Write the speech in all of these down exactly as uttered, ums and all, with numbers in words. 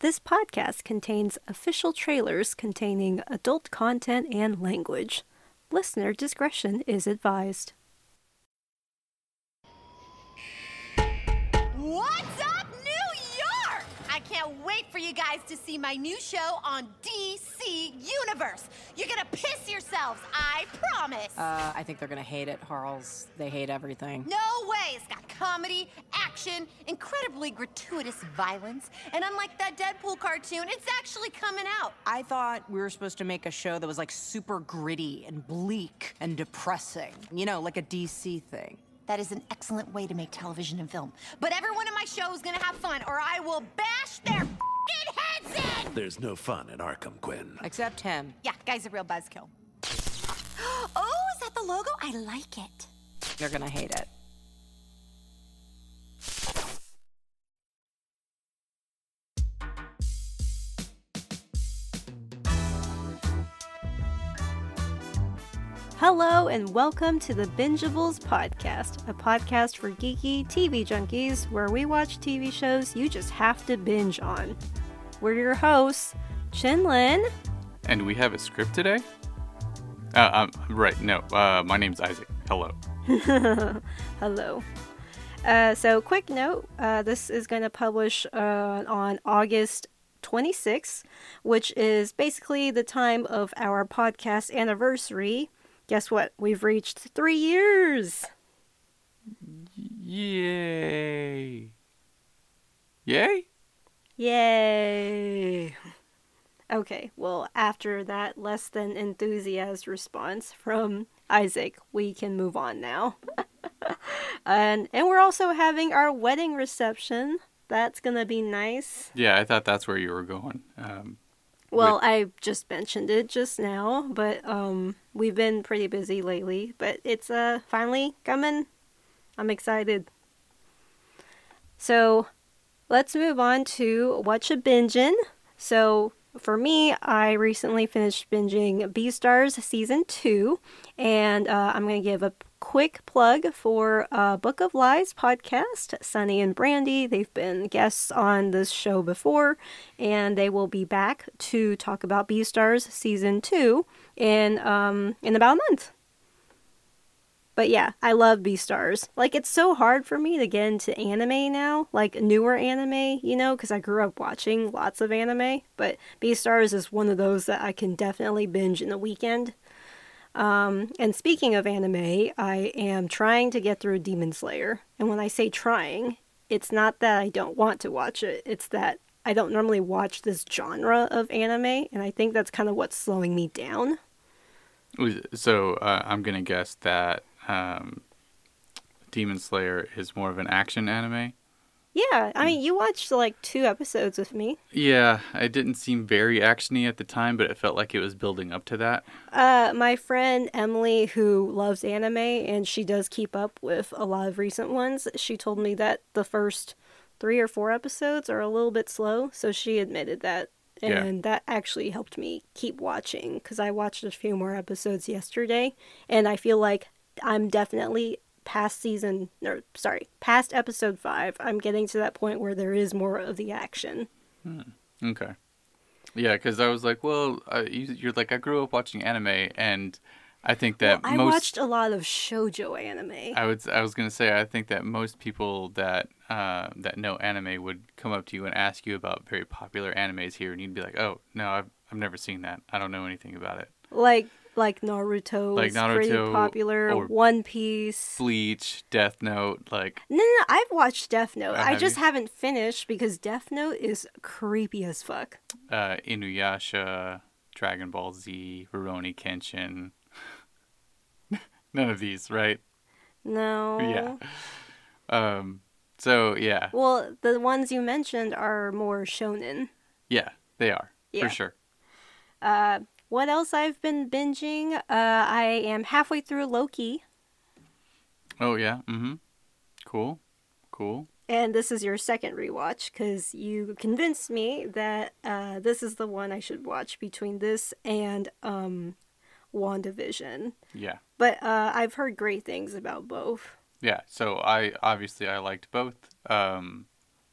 This podcast contains official trailers containing adult content and language. Listener discretion is advised. What's up, New York? I can't wait for you guys to see my new show on D C Universe. You're gonna piss yourselves, I promise. Uh, I think they're gonna hate it, Harls. They hate everything. No way! It's got comedy, action, incredibly gratuitous violence, and unlike that Deadpool cartoon, it's actually coming out. I thought we were supposed to make a show that was like super gritty and bleak and depressing. You know, like a D C thing. That is an excellent way to make television and film. But everyone in my show is gonna have fun, or I will bash their f***ing heads in! There's no fun in Arkham, Quinn. Except him. Yeah, guy's a real buzzkill. Oh, is that the logo? I like it. They're gonna hate it. Hello and welcome to the Bingeables Podcast, a podcast for geeky T V junkies where we watch T V shows you just have to binge on. We're your hosts, Chinlin. And we have a script today? Uh, um, right, no, uh, my name's Isaac. Hello. Hello. Uh, so, quick note, uh, this is going to publish uh, on August twenty-sixth, which is basically the time of our podcast anniversary. Guess what? We've reached three years! Yay. Yay? Yay! Okay, well, after that less than enthusiast response from Isaac, we can move on now. and and we're also having our wedding reception. That's gonna be nice. Yeah, I thought that's where you were going. Um, well, with... I just mentioned it just now, but um, we've been pretty busy lately. But it's uh finally coming. I'm excited. So, let's move on to what you bingin'. So, for me, I recently finished binging Beastars Season two, and uh, I'm going to give a quick plug for uh, Book of Lies podcast. Sunny and Brandy, they've been guests on this show before, and they will be back to talk about Beastars Season two in, um, in about a month. But yeah, I love Beastars. Like, it's so hard for me to get into anime now, like newer anime, you know, because I grew up watching lots of anime. But Beastars is one of those that I can definitely binge in a weekend. Um, and speaking of anime, I am trying to get through Demon Slayer. And when I say trying, it's not that I don't want to watch it. It's that I don't normally watch this genre of anime. And I think that's kind of what's slowing me down. So, uh, I'm going to guess that Um, Demon Slayer is more of an action anime. Yeah, I mean, you watched like two episodes with me. Yeah, it didn't seem very actiony at the time, but it felt like it was building up to that. Uh, my friend Emily, who loves anime, and she does keep up with a lot of recent ones, she told me that the first three or four episodes are a little bit slow, so she admitted that. And yeah. That actually helped me keep watching, because I watched a few more episodes yesterday, and I feel like I'm definitely past season, or sorry, past episode five. I'm getting to that point where there is more of the action. Hmm. Okay. Yeah, because I was like, well, uh, you, you're like, I grew up watching anime, and I think that well, I most... watched a lot of shoujo anime. I would, I was gonna say, I think that most people that uh, that know anime would come up to you and ask you about very popular animes here, and you'd be like, oh, no, I've I've never seen that. I don't know anything about it. Like. Like Naruto, like is Naruto, pretty popular. or One Piece, Bleach, Death Note, like. No, no, no I've watched Death Note. Uh, I just you? haven't finished because Death Note is creepy as fuck. Uh, Inuyasha, Dragon Ball Z, Rurouni Kenshin. None of these, right? No. Yeah. Um. So yeah. Well, the ones you mentioned are more shonen. Yeah, they are yeah. for sure. Uh. What else I've been binging? Uh, I am halfway through Loki. Oh, yeah. Mm-hmm. Cool. Cool. And this is your second rewatch, because you convinced me that uh, this is the one I should watch between this and um, WandaVision. Yeah. But uh, I've heard great things about both. Yeah, so I, obviously, I liked both. Um,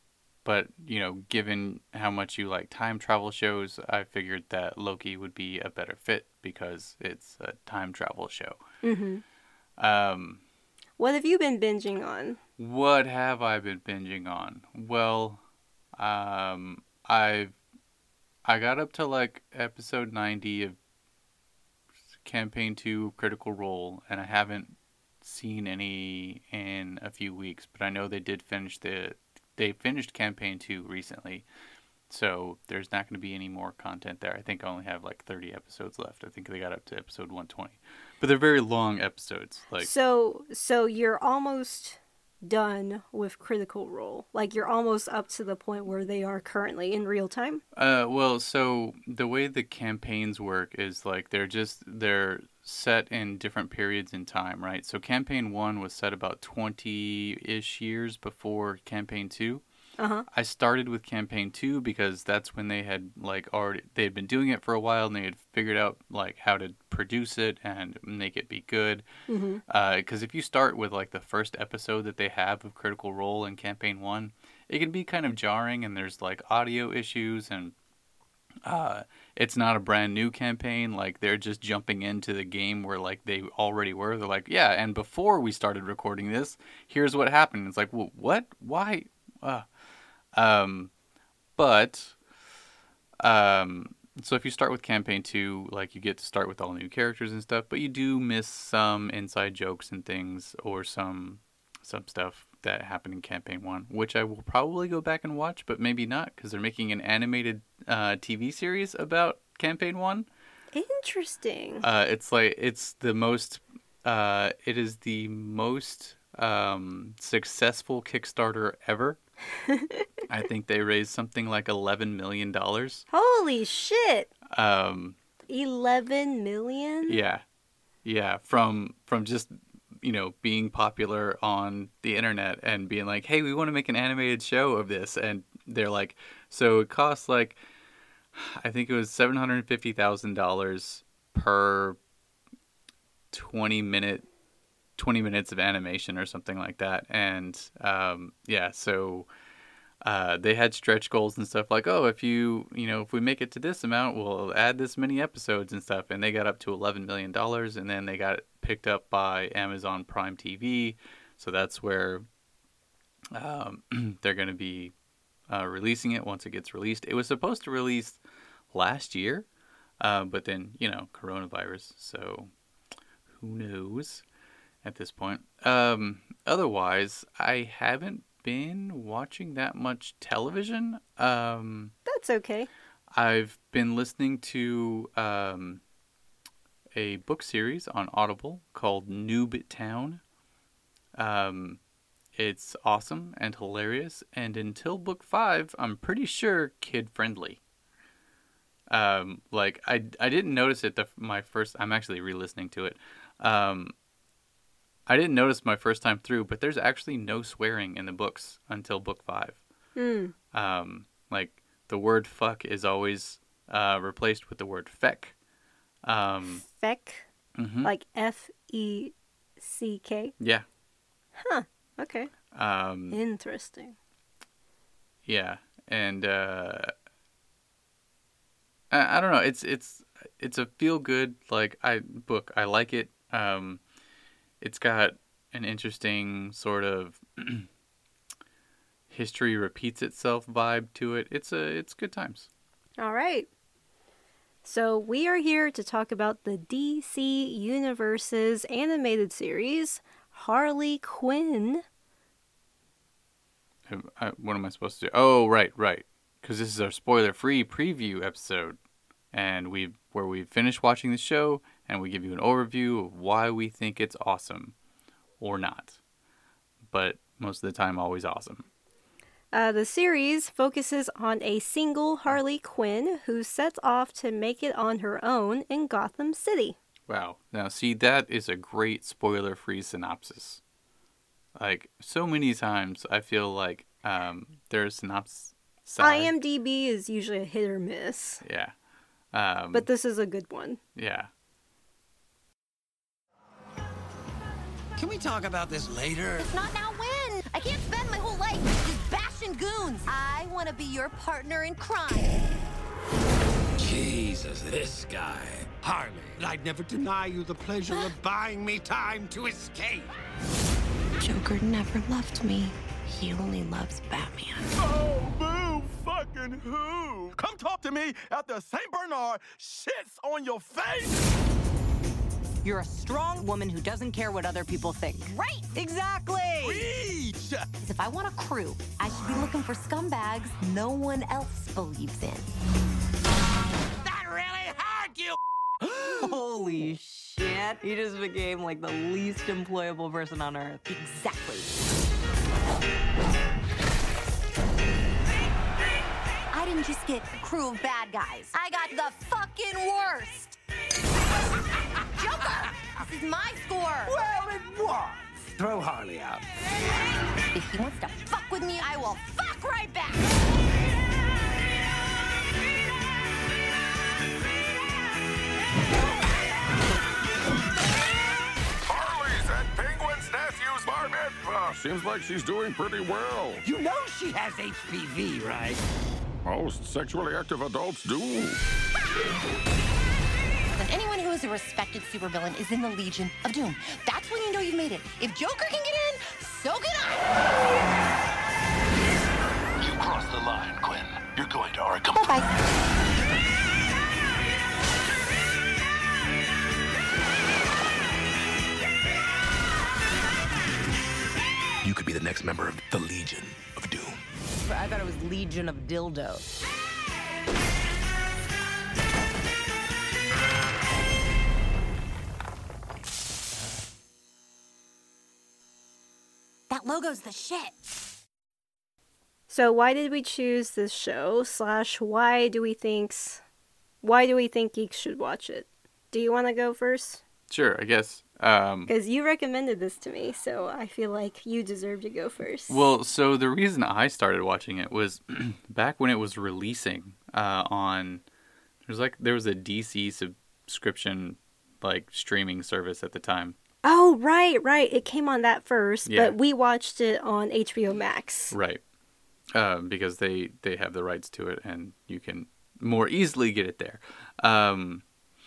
but you know, given how much you like time travel shows, I figured that Loki would be a better fit because it's a time travel show. Mm-hmm. Um, What have you been binging on? what have I been binging on? Well, um, I've I got up to like episode ninety of campaign two Critical Role, and I haven't seen any in a few weeks, but I know they did finish the they finished campaign two recently, so there's not going to be any more content there. I think I only have like thirty episodes left. I think they got up to episode one twenty, but they're very long episodes. Like So, so you're almost done with Critical Role. Like you're almost up to the point where they are currently in real time. Uh, well, so the way the campaigns work is like they're just they're set in different periods in time, right? So campaign one was set about twenty-ish years before campaign two. Uh-huh. I started with campaign two because that's when they had like already they had been doing it for a while and they had figured out like how to produce it and make it be good. Mm-hmm. Because if you start with like the first episode that they have of Critical Role in campaign one, it can be kind of jarring and there's like audio issues and uh, it's not a brand new campaign. Like they're just jumping into the game where like they already were. They're like, yeah, and before we started recording this, here's what happened. It's like, well, what? Why? Uh, um, but um, so if you start with campaign two, like you get to start with all new characters and stuff, but you do miss some inside jokes and things or some some stuff that happened in campaign one, which I will probably go back and watch, but maybe not because they're making an animated uh, T V series about campaign one. Interesting. Uh, it's like it's the most. Uh, it is the most um, successful Kickstarter ever. I think they raised something like eleven million dollars. Holy shit! Um, eleven million? yeah, yeah. From from just you know being popular on the internet and being like, hey, we want to make an animated show of this, and they're like, so it costs like, I think it was seven hundred fifty thousand dollars per twenty minute. twenty minutes of animation or something like that. And um, yeah, so uh, they had stretch goals and stuff like, oh, if you, you know, if we make it to this amount, we'll add this many episodes and stuff. And they got up to eleven million dollars and then they got picked up by Amazon Prime T V. So that's where um, they're going to be uh, releasing it once it gets released. It was supposed to release last year, uh, but then, you know, coronavirus. So who knows? At this point. Um, otherwise, I haven't been watching that much television. Um, That's okay. I've been listening to um, a book series on Audible called Noob Town. Um, it's awesome and hilarious, and until book five, I'm pretty sure kid-friendly. Um, like, I, I didn't notice it the, my first... I'm actually re-listening to it. Um... I didn't notice my first time through, but there's actually no swearing in the books until book five. Mm. Um, like, the word fuck is always uh, replaced with the word feck. Um, Feck? mm-hmm. Like F E C K? Yeah. Huh. Okay. Um, Interesting. yeah. And uh, I, I don't know. It's it's it's a feel-good like I book. I like it. Um, It's got an interesting sort of history repeats itself vibe to it. It's a it's good times. All right. So we are here to talk about the D C Universe's animated series, Harley Quinn. I, what am I supposed to do? Oh, right, right. Because this is our spoiler-free preview episode, and we where we finish watching the show. And we give you an overview of why we think it's awesome or not. But most of the time, always awesome. Uh, the series focuses on a single Harley Quinn who sets off to make it on her own in Gotham City. Wow. Now, see, that is a great spoiler-free synopsis. Like, so many times, I feel like um, there's synopsis. IMDb is usually a hit or miss. Yeah. Um, but this is a good one. Yeah. Can we talk about this later? If not now, when? I can't spend my whole life just bashing fucking goons. I want to be your partner in crime. Jesus, this guy. Harley, I'd never deny you the pleasure of buying me time to escape. Joker never loved me. He only loves Batman. Oh, boo fucking who? Come talk to me after Saint Bernard shits on your face. You're a strong woman who doesn't care what other people think. Right. Exactly. Preach. If I want a crew, I should be looking for scumbags no one else believes in. That really hurt you. Holy shit. You just became like the least employable person on earth. Exactly. I didn't just get a crew of bad guys. I got the fucking worst. Joker, this is my score. Well, it was. Throw Harley out. If he wants to fuck with me, I will fuck right back. Harley's at Penguin's nephew's bar mitzvah. Seems like she's doing pretty well. You know she has H P V, right? Most sexually active adults do. But anyone who is a respected supervillain is in the Legion of Doom. That's when you know you've made it. If Joker can get in, so can I. You crossed the line, Quinn. You're going to Arkham. Bye-bye. You could be the next member of the Legion of Doom. I thought it was Legion of Dildos. That logo's the shit. So why did we choose this show? Slash, why do we think's, why do we think geeks should watch it? Do you want to go first? Sure, I guess. Um, Because you recommended this to me, so I feel like you deserve to go first. well, so the reason I started watching it was back when it was releasing uh, on. There's like there was a D C subscription like streaming service at the time. Oh, right, right. It came on that first, Yeah. but we watched it on H B O Max. Right. Um, because they, they have the rights to it and you can more easily get it there. Um,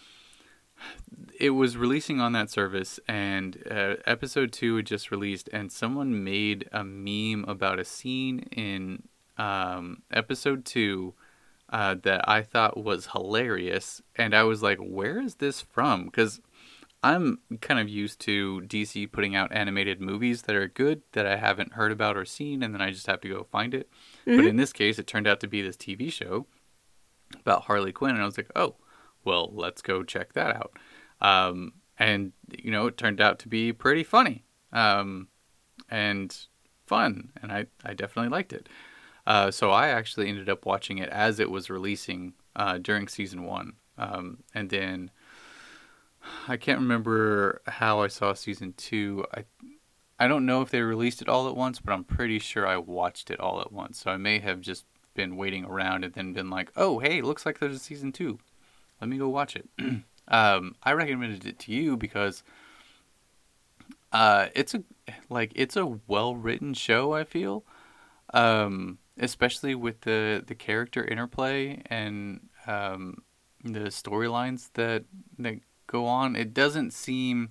it was releasing on that service and uh, episode two had just released and someone made a meme about a scene in um, episode two uh, that I thought was hilarious. And I was like, where is this from? Because I'm kind of used to D C putting out animated movies that are good that I haven't heard about or seen, and then I just have to go find it. Mm-hmm. But in this case, it turned out to be this T V show about Harley Quinn, and I was like, oh, well, let's go check that out. Um, and, you know, it turned out to be pretty funny um, and fun, and I, I definitely liked it. Uh, so I actually ended up watching it as it was releasing uh, during season one. Um, and then I can't remember how I saw season two. I I don't know if they released it all at once, but I'm pretty sure I watched it all at once. So I may have just been waiting around and then been like, oh, hey, looks like there's a season two. Let me go watch it. um, I recommended it to you because uh, it's a like it's a well-written show, I feel. Um, especially with the, the character interplay and um, the storylines that that go on. It doesn't seem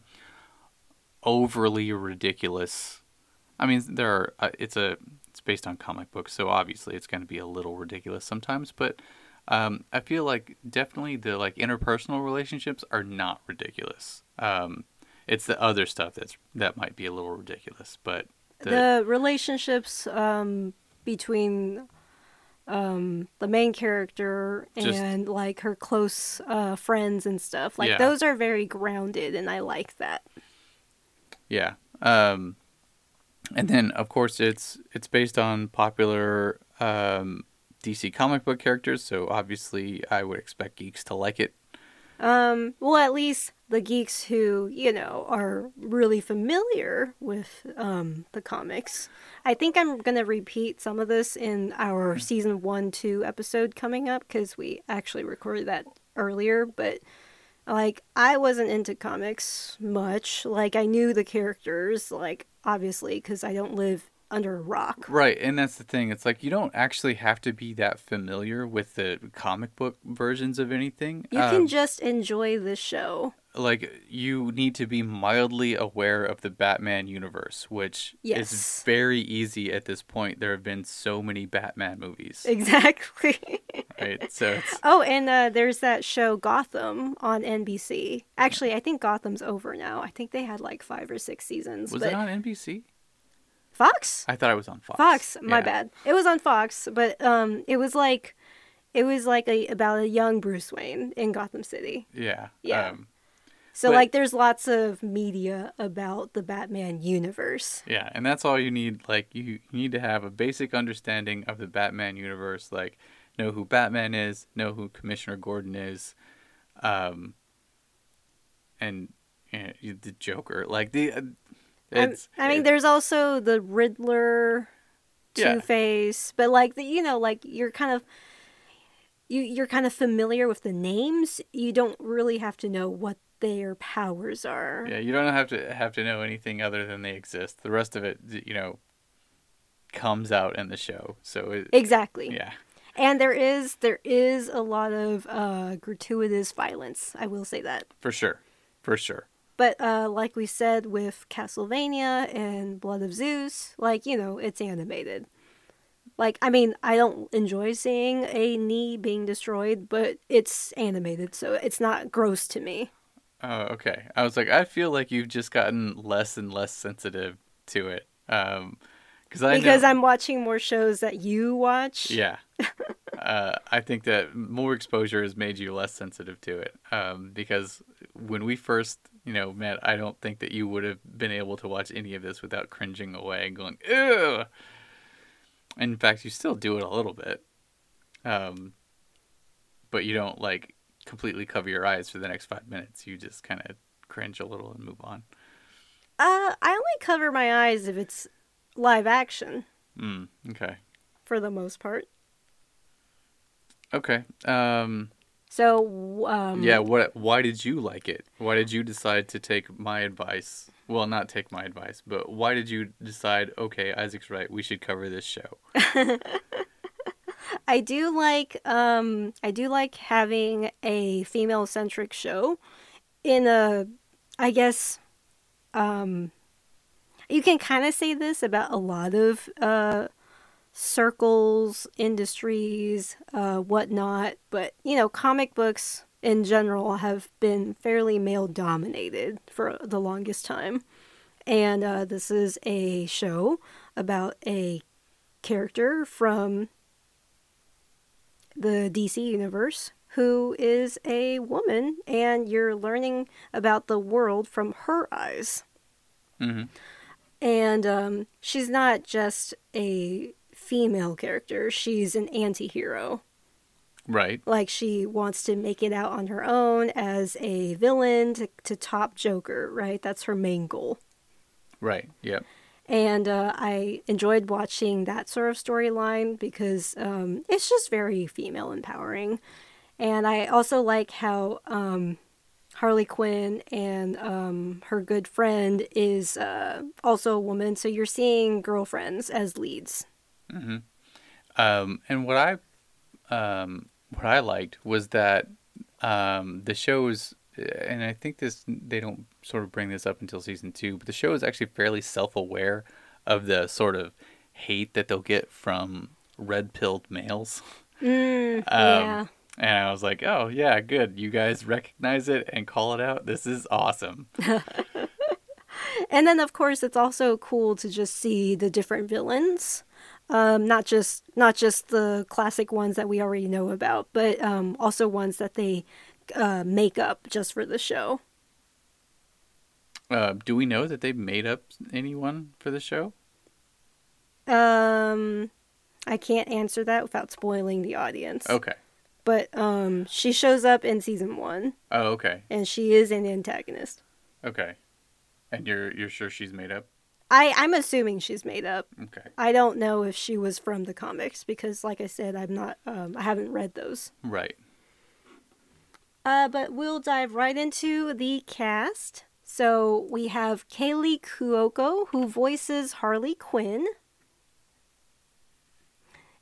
overly ridiculous. I mean, there are. Uh, it's a. It's based on comic books, so obviously it's going to be a little ridiculous sometimes. But um, I feel like definitely the like interpersonal relationships are not ridiculous. Um, it's the other stuff that's that might be a little ridiculous. But the, the relationships um, between um, the main character and just, like her close uh, friends and stuff, like yeah. those are very grounded, and I like that. Yeah. Um, and then, of course, it's it's based on popular um, D C comic book characters, so obviously I would expect geeks to like it. Um, well, at least the geeks who, you know, are really familiar with um, the comics. I think I'm going to repeat some of this in our season one, two episode coming up, because we actually recorded that earlier, but like, I wasn't into comics much. Like, I knew the characters, like, obviously, because I don't live under a rock. Right, and that's the thing. It's like you don't actually have to be that familiar with the comic book versions of anything. You Um, can just enjoy the show. like you need to be mildly aware of the Batman universe, which Yes. is very easy at this point. There have been so many Batman movies, Exactly. right? So it's Oh, and uh, there's that show Gotham on N B C. Actually, I think Gotham's over now. I think they had like five or six seasons. was but it on N B C? Fox? I thought it was on Fox. Fox, my Yeah. bad. It was on Fox, but um, it was like, it was like a about a young Bruce Wayne in Gotham City. Yeah. Yeah. Um, So But- like, there's lots of media about the Batman universe. Yeah, and that's all you need. Like, you, you need to have a basic understanding of the Batman universe. Like, know who Batman is, know who Commissioner Gordon is, um, and you know, the Joker. Like the, uh, it's. I mean, it- there's also the Riddler, Yeah. Two-Face, but like the, you know, like you're kind of, you you're kind of familiar with the names. You don't really have to know what their powers are. Yeah, you don't have to have to know anything other than they exist. The rest of it, you know, comes out in the show. So it, Exactly. yeah, And there is there is a lot of uh, gratuitous violence. I will say that. for sure, for sure. But uh, like we said with Castlevania and Blood of Zeus, like, you know, it's animated. Like, I mean, I don't enjoy seeing a knee being destroyed, but it's animated, so it's not gross to me. Oh, okay. I was like, I feel like you've just gotten less and less sensitive to it. Um, cause I Because know, I'm watching more shows that you watch. yeah. uh, I think that more exposure has made you less sensitive to it. Um, because when we first, you know, met, I don't think that you would have been able to watch any of this without cringing away and going, ew. In fact, you still do it a little bit. Um, but you don't like completely cover your eyes for the next five minutes. You just kind of cringe a little and move on. Uh, I only cover my eyes if it's live action, Mm, okay. for the most part. Okay. Um, So, um... yeah, what? Why did you like it? Why did you decide to take my advice? Well, not take my advice, but why did you decide, okay, Isaac's right, we should cover this show? I do like um I do like having a female centric show in a I guess um you can kind of say this about a lot of uh circles, industries, uh whatnot, but you know, comic books in general have been fairly male dominated for the longest time. And uh this is a show about a character from the D C universe who is a woman, and you're learning about the world from her eyes. Mm-hmm. And um, she's not just a female character, she's an anti-hero. Right. Like, she wants to make it out on her own as a villain to, to top Joker, right? That's her main goal. Right. Yep. And uh, I enjoyed watching that sort of storyline because um, it's just very female empowering. And I also like how um, Harley Quinn and um, her good friend is uh, also a woman. So you're seeing girlfriends as leads. Mm-hmm. Um, and what I, um, what I liked was that um, the show's, and I think this they don't sort of bring this up until season two, but the show is actually fairly self-aware of the sort of hate that they'll get from red-pilled males. Mm, Um, yeah. And I was like, oh, yeah, good. You guys recognize it and call it out. This is awesome. And then, of course, it's also cool to just see the different villains. Um, not just not just the classic ones that we already know about, but um, also ones that they uh, make up just for the show. Uh, do we know that they made up anyone for the show? Um, I can't answer that without spoiling the audience. Okay. But um, she shows up in season one, Oh, okay. and she is an antagonist. Okay. And you're you're sure she's made up? I, I'm assuming she's made up. Okay. I don't know if she was from the comics because, like I said, I'm not. Um, I haven't read those. Right. Uh, but we'll dive right into the cast. So we have Kaylee Cuoco, who voices Harley Quinn.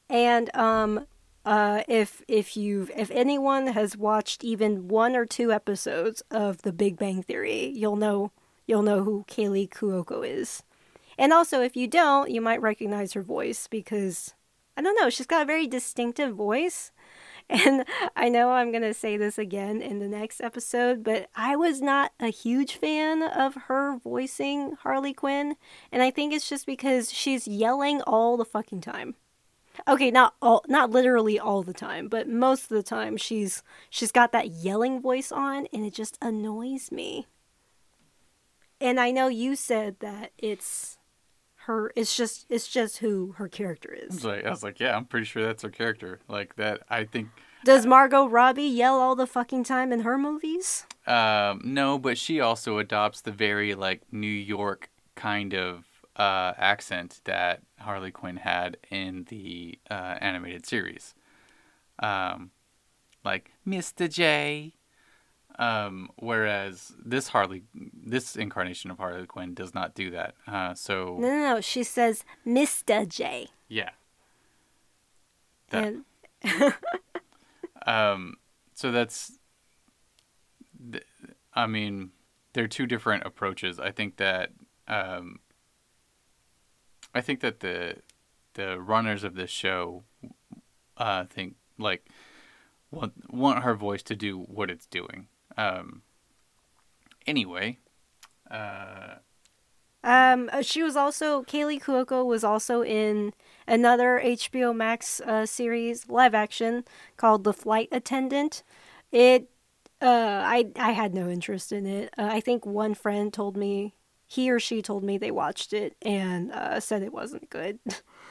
And um, uh, if if you've if anyone has watched even one or two episodes of The Big Bang Theory, you'll know you'll know who Kaylee Cuoco is. And also, if you don't, you might recognize her voice because I don't know, she's got a very distinctive voice. And I know I'm going to say this again in the next episode, but I was not a huge fan of her voicing Harley Quinn. And I think it's just because she's yelling all the fucking time. Okay, not all, not literally all the time, but most of the time she's she's got that yelling voice on, and it just annoys me. And I know you said that it's her, it's just it's just who her character I is. was like, I was like, yeah, I'm pretty sure that's her character. Like that, I think. Does Margot Robbie yell all the fucking time in her movies? Um, no, but she also adopts the very like New York kind of uh, accent that Harley Quinn had in the uh, animated series. Um, like Mister J. Um, whereas this Harley, this incarnation of Harley Quinn does not do that. Uh, so No, no, no. She says Mister J. yeah. That, And um, so that's, th- I mean, they're two different approaches. I think that, um, I think that the the runners of this show, uh, think like want want her voice to do what it's doing. Um. Anyway, uh, um, she was also Kaylee Cuoco was also in another H B O Max uh, series, live action, called The Flight Attendant. It, uh, I I had no interest in it. Uh, I think one friend told me, he or she told me they watched it and uh, said it wasn't good.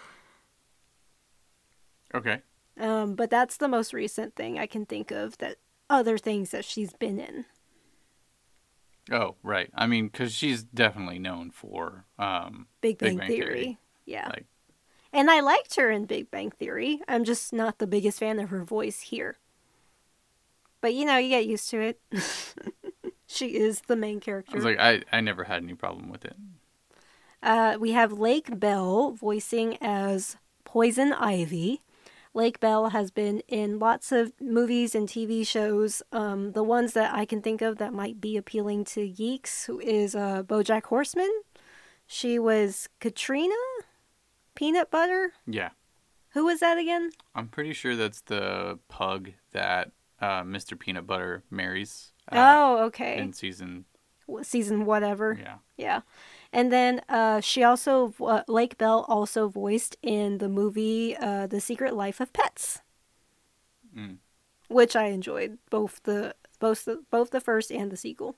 okay. Um, but that's the most recent thing I can think of that other things that she's been in. Oh, right. I mean, because she's definitely known for um, Big Bang, Theory. Theory. Yeah. Like, And I liked her in Big Bang Theory. I'm just not the biggest fan of her voice here. But, you know, you get used to it. She is the main character. I was like, I, I never had any problem with it. Uh, we have Lake Bell voicing as Poison Ivy. Lake Bell has been in lots of movies and T V shows. Um, the ones that I can think of that might be appealing to geeks who is uh, BoJack Horseman. She was Katrina Peanut Butter. Yeah. Who was that again? I'm pretty sure that's the pug that uh, Mister Peanut Butter marries. Uh, oh, okay. In season. Season whatever. Yeah. Yeah. And then uh, she also, uh, Lake Bell also voiced in the movie uh, The Secret Life of Pets. Mm. Which I enjoyed, both the both the, both the first and the sequel.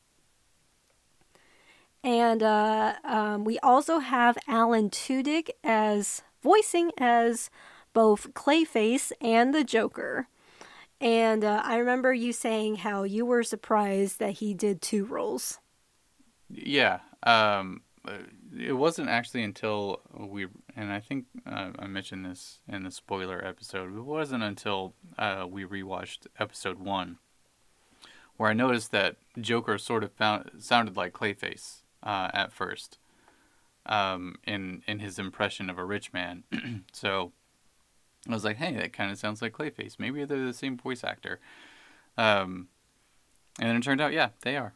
And uh, um, we also have Alan Tudyk as voicing as both Clayface and the Joker. And uh, I remember you saying how you were surprised that he did two roles. Yeah. Um, it wasn't actually until we, and I think uh, I mentioned this in the spoiler episode, it wasn't until uh, we rewatched episode one where I noticed that Joker sort of found, sounded like Clayface uh, at first um, in, in his impression of a rich man. So I was like, hey, that kind of sounds like Clayface. Maybe they're the same voice actor. Um, and then it turned out, yeah, they are.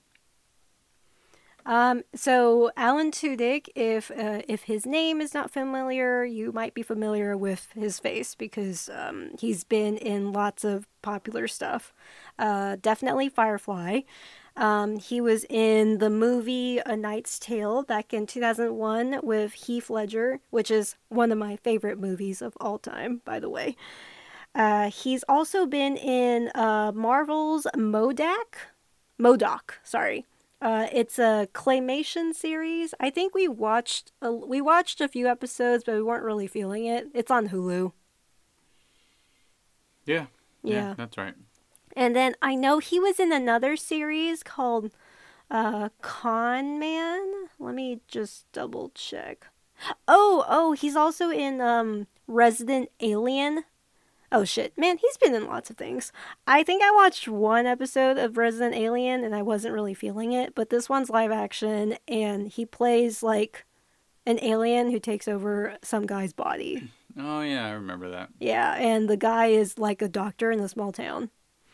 Um, so Alan Tudyk, if uh, if his name is not familiar, you might be familiar with his face because um, he's been in lots of popular stuff. Uh, definitely Firefly. Um, he was in the movie A Knight's Tale back in two thousand one with Heath Ledger, which is one of my favorite movies of all time, by the way. Uh, he's also been in uh, Marvel's MODOK. MODOK, sorry. Uh, it's a claymation series. I think we watched a, we watched a few episodes, but we weren't really feeling it. It's on Hulu. Yeah. Yeah, Yeah. that's right. And then I know he was in another series called uh, Con Man. Let me just double check. Oh, oh, he's also in um, Resident Alien. Oh shit, man, he's been in lots of things. I think I watched one episode of Resident Alien and I wasn't really feeling it, but this one's live action and he plays like an alien who takes over some guy's body. Oh, yeah, I remember that. Yeah, and the guy is like a doctor in a small town.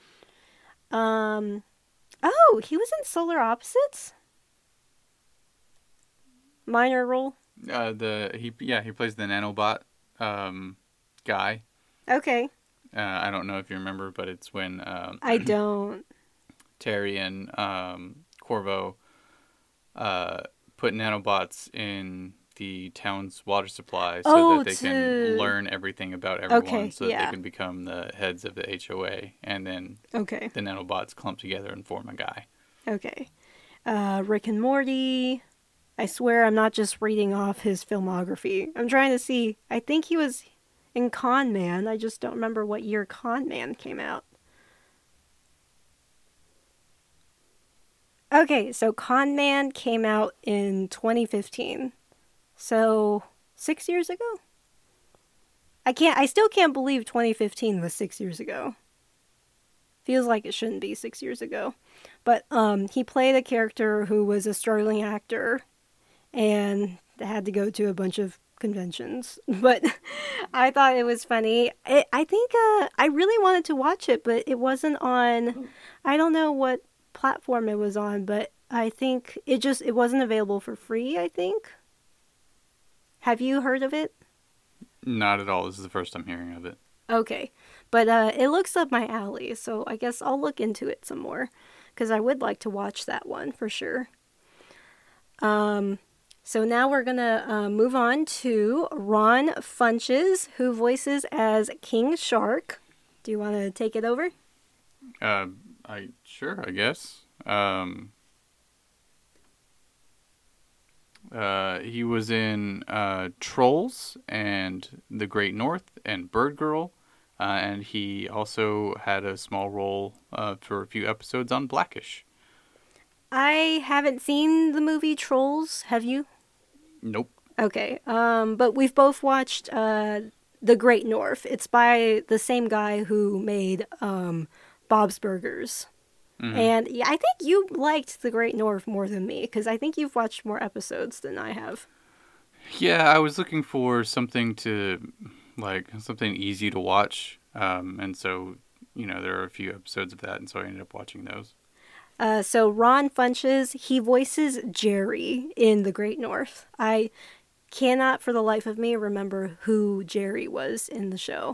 Um, oh, he was in Solar Opposites? Minor role? Uh, the he yeah he plays the nanobot um, guy. Okay. Uh, I don't know if you remember, but it's when um, I don't. Terry and um, Corvo uh, put nanobots in the town's water supply so Oh, that they to- can learn everything about everyone, Okay, so that yeah. they can become the heads of the H O A, and then Okay. the nanobots clump together and form a guy. Okay. Uh, Rick and Morty. I swear I'm not just reading off his filmography. I'm trying to see. I think he was in Con Man. I just don't remember what year Con Man came out. Okay, so Con Man came out in twenty fifteen. So, six years ago? I can't, I still can't believe twenty fifteen was six years ago. Feels like it shouldn't be six years ago. But um, he played a character who was a struggling actor and had to go to a bunch of conventions. But I thought it was funny. It, I think uh, I really wanted to watch it, but it wasn't on, I don't know what platform it was on, but I think it just, it wasn't available for free, I think. Have you heard of it? Not at all. This is the first I'm hearing of it. Okay. But uh, it looks up my alley, so I guess I'll look into it some more, because I would like to watch that one for sure. Um, so now we're going to uh, move on to Ron Funches, who voices as King Shark. Do you want to take it over? Uh, I sure, I guess. Um, uh, he was in uh, Trolls and The Great North and Bird Girl, uh, and he also had a small role uh, for a few episodes on Blackish. I haven't seen the movie Trolls. Have you? Nope. Okay. Um, but we've both watched uh, The Great North. It's by the same guy who made um, Bob's Burgers. Mhm. And yeah, I think you liked The Great North more than me, because I think you've watched more episodes than I have. Yeah, I was looking for something to, like, something easy to watch, um, and so, you know, there are a few episodes of that, and so I ended up watching those. Uh, so Ron Funches, he voices Jerry in The Great North. I cannot for the life of me remember who Jerry was in the show.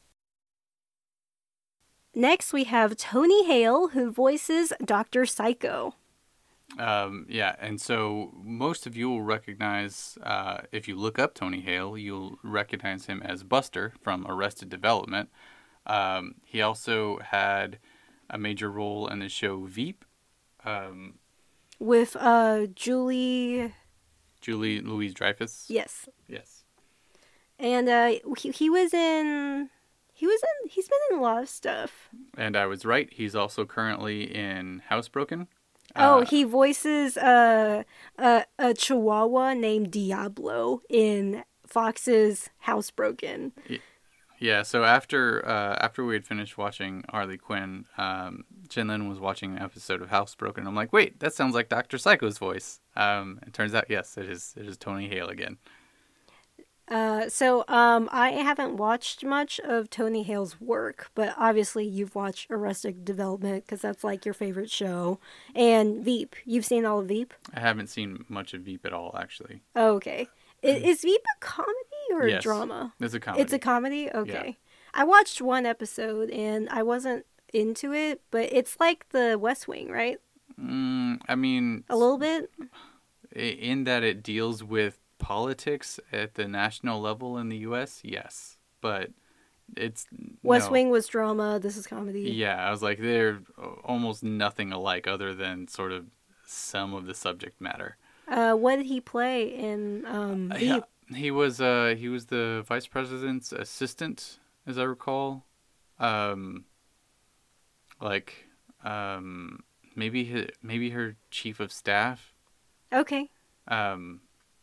Next, we have Tony Hale, who voices Doctor Psycho. Um, yeah, and so most of you will recognize, uh, if you look up Tony Hale, you'll recognize him as Buster from Arrested Development. Um, he also had a major role in the show Veep. Um, With uh, Julie... Julie Louis-Dreyfus. Yes. Yes. And uh, he, he was in... He was in... He's been in a lot of stuff. And I was right. He's also currently in Housebroken. Oh, Uh, he voices uh, a, a chihuahua named Diablo in Fox's Housebroken. Yeah, so after uh, after we had finished watching Harley Quinn, um, Jinlin was watching an episode of Housebroken. I'm like, wait, that sounds like Doctor Psycho's voice. Um, it turns out, yes, it is. It is Tony Hale again. Uh, so um, I haven't watched much of Tony Hale's work, but obviously you've watched Arrested Development because that's like your favorite show, and Veep. You've seen all of Veep? I haven't seen much of Veep at all, actually. Oh, okay. Is, is Veep a comedy or a Yes, drama? it's a comedy. It's a comedy? Okay. Yeah. I watched one episode and I wasn't into it, but it's like the West Wing, right? Mm, I mean, A little bit? i- in that it deals with politics at the national level in the U S, yes. But it's... West no. Wing was drama, this is comedy. Yeah, I was like, they're almost nothing alike other than sort of some of the subject matter. Uh, what did he play in um, Veep? Yeah, he was uh he was the vice president's assistant, as I recall. Um, like um maybe his, maybe her chief of staff. Okay. Um,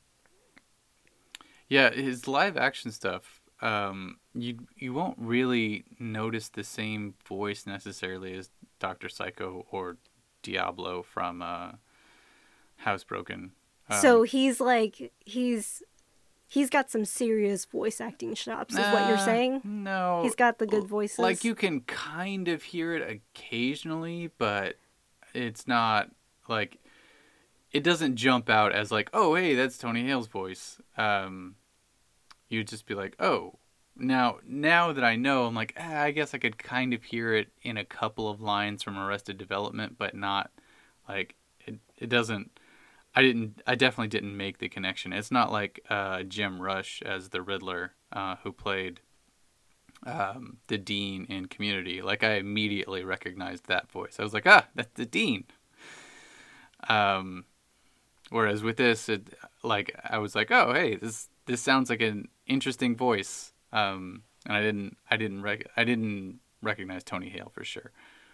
yeah, his live action stuff. Um, you you won't really notice the same voice necessarily as Doctor Psycho or Diablo from uh, Housebroken. Um, So he's like, he's he's got some serious voice acting chops, is what you're Uh, saying? No. He's got the good voices. Like, you can kind of hear it occasionally, but it's not, like, it doesn't jump out as, like, oh, hey, that's Tony Hale's voice. Um, you'd just be like, oh. Now, now that I know, I'm like, ah, I guess I could kind of hear it in a couple of lines from Arrested Development, but not, like, it, it doesn't, I didn't, I definitely didn't make the connection. It's not like uh, Jim Rush as the Riddler, uh, who played um, the Dean in Community. Like, I immediately recognized that voice. I was like, ah, that's the Dean. Um, whereas with this, it, like, I was like, oh, hey, this this sounds like an interesting voice. Um, and I didn't, I didn't, rec- I didn't recognize Tony Hale for sure.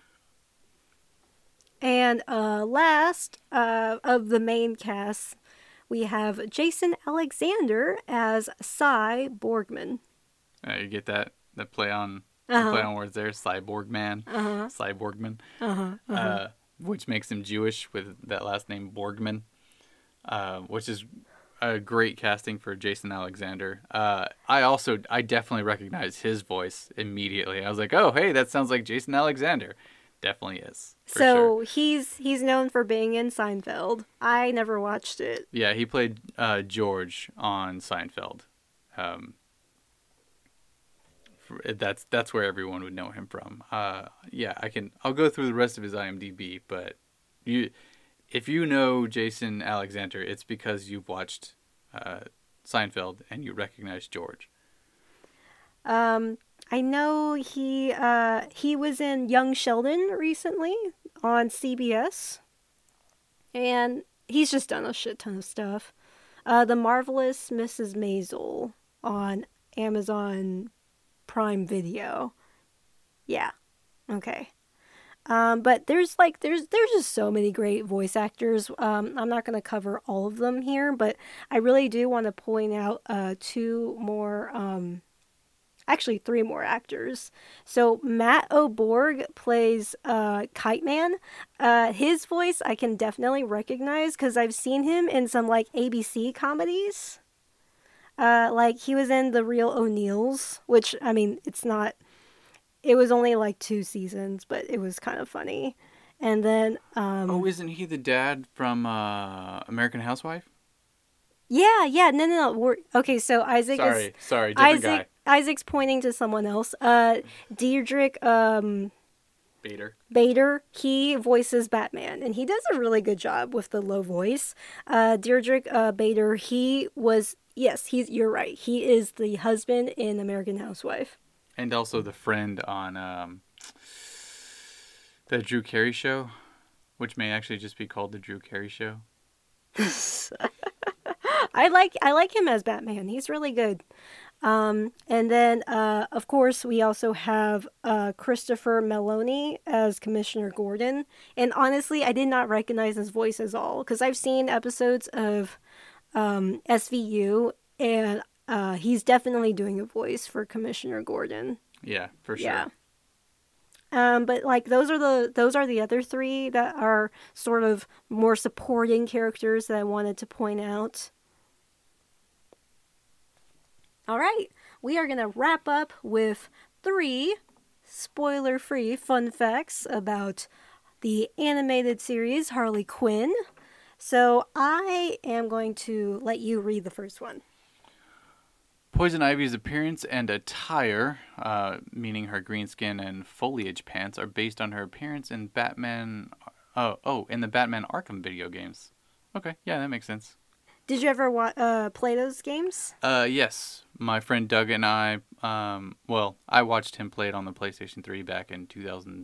And uh, last uh, of the main cast, we have Jason Alexander as Cy Borgman. Uh, you get that that play on Uh-huh. play on words there, Cyborg Man, Uh-huh. Cyborgman, Uh-huh, uh-huh. uh, which makes him Jewish with that last name Borgman, uh, which is a great casting for Jason Alexander. Uh, I also I definitely recognize his voice immediately. I was like, oh hey, that sounds like Jason Alexander. Definitely is. For So sure. he's he's known for being in Seinfeld. I never watched it. Yeah, he played uh, George on Seinfeld. Um, for- that's that's where everyone would know him from. Uh, yeah, I can. I'll go through the rest of his IMDb, but you, if you know Jason Alexander, it's because you've watched uh, Seinfeld and you recognize George. Um, I know he uh, he was in Young Sheldon recently on C B S, and he's just done a shit ton of stuff. Uh, The Marvelous Missus Maisel on Amazon Prime Video. Yeah, okay. Um, but there's like there's there's just so many great voice actors. Um, I'm not going to cover all of them here, but I really do want to point out uh, two more. Um, Actually, three more actors. So Matt O'Borg plays uh, Kite Man. Uh, his voice I can definitely recognize because I've seen him in some like A B C comedies. Uh, like he was in The Real O'Neills, which I mean, it's not. It was only like two seasons, but it was kind of funny. And then, um, oh, isn't he the dad from uh, American Housewife? yeah, yeah, no, no, no. We're, okay, so Isaac Sorry, is sorry, different Isaac. guy. Isaac's pointing to someone else. Uh, Diedrich um, Bader. Bader, he voices Batman, and he does a really good job with the low voice. Uh, Diedrich uh, Bader, he was, yes, he's. You're right. He is the husband in American Housewife. And also the friend on um, the Drew Carey Show, which may actually just be called the Drew Carey Show. I like I like him as Batman. He's really good. Um, and then, uh, of course, we also have uh, Christopher Meloni as Commissioner Gordon. And honestly, I did not recognize his voice at all because I've seen episodes of um, S V U, and uh, he's definitely doing a voice for Commissioner Gordon. Yeah, for sure. Yeah. Um, but like those are the those are the other three that are sort of more supporting characters that I wanted to point out. All right, we are going to wrap up with three spoiler-free fun facts about the animated series Harley Quinn. So I am going to let you read the first one. Poison Ivy's appearance and attire, uh, meaning her green skin and foliage pants, are based on her appearance in Batman. Oh, oh, in the Batman Arkham video games. Okay, yeah, that makes sense. Did you ever wa- uh, play those games? Uh, yes. My friend Doug and I, um, well, I watched him play it on the PlayStation three back in two thousand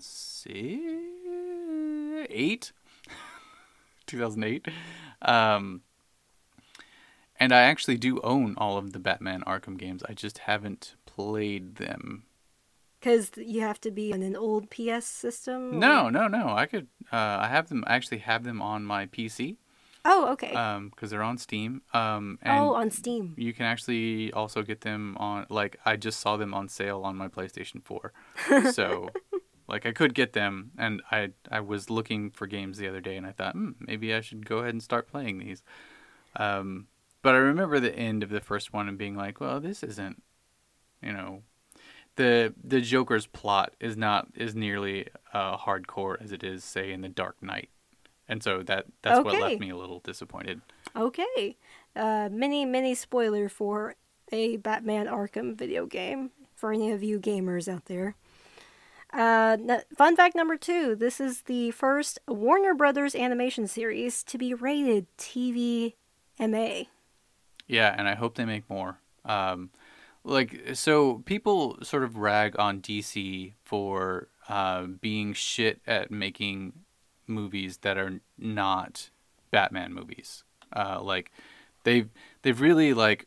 eight? two thousand eight. Um, and I actually do own all of the Batman Arkham games. I just haven't played them. Because you have to be on an old P S system? Or... No, no, no. I could, uh, I have them, I actually have them on my P C. Oh, okay. Um, because they're on Steam. Um, and oh, on Steam. You can actually also get them on, like, I just saw them on sale on my PlayStation four. So, like, I could get them, and I I was looking for games the other day, and I thought, hmm, maybe I should go ahead and start playing these. Um, But I remember the end of the first one and being like, well, this isn't, you know, the the Joker's plot is not as nearly uh, hardcore as it is, say, in The Dark Knight. And so that that's Okay. what left me a little disappointed. Okay. Uh, mini, mini spoiler for a Batman Arkham video game for any of you gamers out there. Uh, n- fun fact number two. This is the first Warner Brothers animation series to be rated T V M A. Yeah, and I hope they make more. Um, like, so people sort of rag on D C for uh, being shit at making movies that are not Batman movies. Uh, like, they've they've really like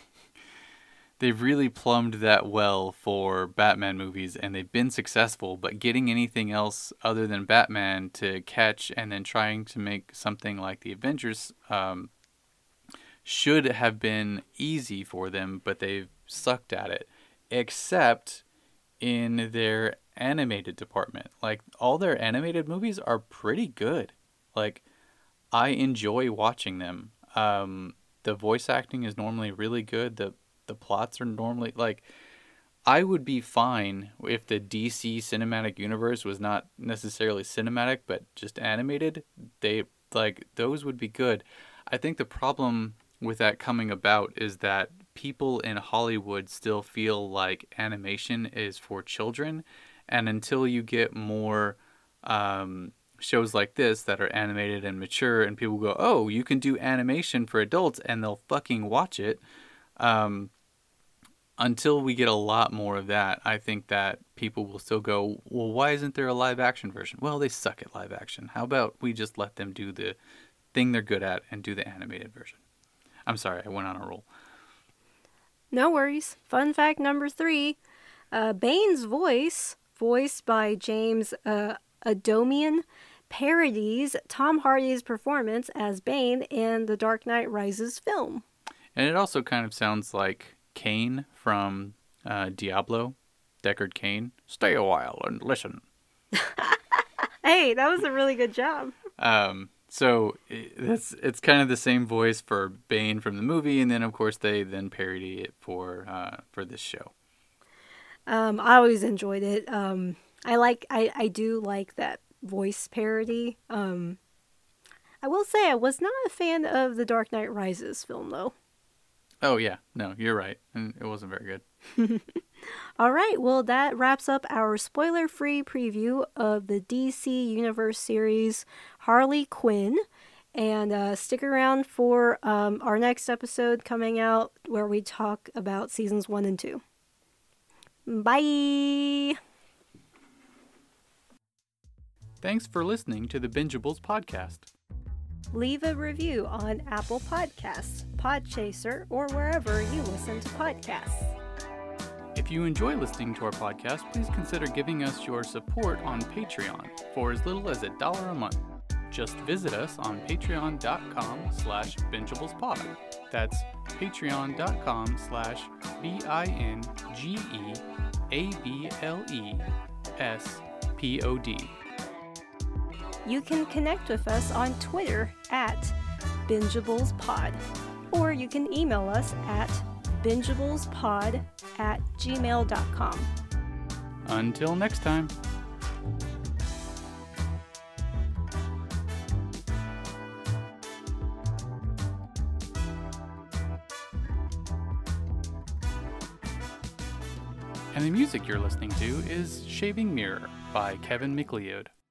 they've really plumbed that well for Batman movies, and they've been successful. But getting anything else other than Batman to catch, and then trying to make something like the Avengers um, should have been easy for them, but they've sucked at it. Except in their animated department. Like, all their animated movies are pretty good. Like, I enjoy watching them. Um, the voice acting is normally really good. The the plots are normally, like, I would be fine if the D C cinematic universe was not necessarily cinematic, but just animated. They, like, those would be good. I think the problem with that coming about is that people in Hollywood still feel like animation is for children. And until you get more um, shows like this that are animated and mature, and people go, oh, you can do animation for adults, and they'll fucking watch it. Um, until we get a lot more of that, I think that people will still go, well, why isn't there a live action version? Well, they suck at live action. How about we just let them do the thing they're good at and do the animated version? I'm sorry, I went on a roll. No worries. Fun fact number three. Uh, Bane's voice, voiced by James uh, Adomian, parodies Tom Hardy's performance as Bane in the Dark Knight Rises film. And it also kind of sounds like Kane from uh, Diablo, Deckard Cain. Stay a while and listen. Hey, that was a really good job. Um, so it's it's kind of the same voice for Bane from the movie, and then of course they then parody it for uh, for this show. Um, I always enjoyed it. Um, I like I, I do like that voice parody. Um, I will say I was not a fan of the Dark Knight Rises film though. Oh yeah, no, you're right, and it wasn't very good. All right, well, that wraps up our spoiler-free preview of the D C Universe series Harley Quinn. And uh, stick around for um, our next episode coming out where we talk about seasons one and two. Bye! Thanks for listening to the Bingeables podcast. Leave a review on Apple Podcasts, Podchaser, or wherever you listen to podcasts. If you enjoy listening to our podcast, please consider giving us your support on Patreon for as little as a dollar a month. Just visit us on patreon.com slash bingeablespod. That's patreon.com slash B-I-N-G-E-A-B-L-E-S-P-O-D. You can connect with us on Twitter at bingeablespod, or you can email us at bingeablespod at gmail dot com. Until next time. And the music you're listening to is Shaving Mirror by Kevin MacLeod.